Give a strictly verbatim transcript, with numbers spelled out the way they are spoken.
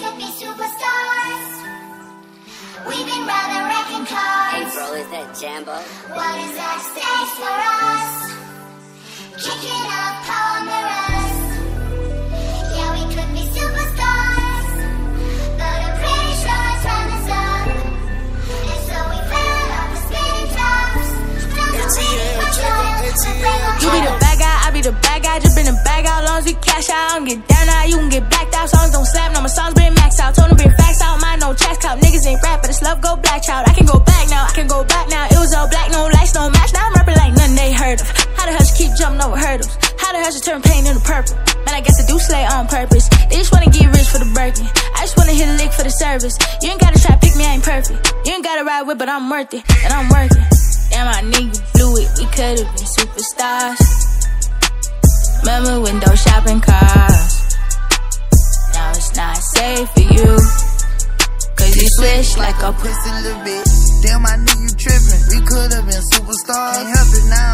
could be superstars. We've been rather wrecking cars. Hey bro, is that Jambo? What is that stage for us? Kicking up Palmeiras. Yeah, we could be superstars, but I'm pretty sure it's run us up. And so we fell off the spinning tops. You be the bad guy, I be the bad guy. Just bring the bag out, long as we cash out. I don't get down now, you can get blacked out. Songs don't slap, no, my songs bring max out. Told them bring facts out, mine no tracks clout. Niggas ain't rap, but it's love go black child. I can go back now, I can go back now. It was all black, no lights, no match. Now I'm rapping like nothing they heard of. How the hell she keep jumping over hurdles? How the hell she turn pain into purple? Man, I guess I do slay on purpose. They just wanna get rich for the Birkin. I just wanna hit a lick for the service. You ain't gotta try to pick me, I ain't perfect. You ain't gotta ride with, but I'm worth it, and I'm working. Damn, my nigga blew it, we could've been superstars. Remember window shopping cars. Now it's not safe for you, cause you switch like a pussy little bit. Damn, my nigga you trippin'. We could've been superstars. Can't help it now.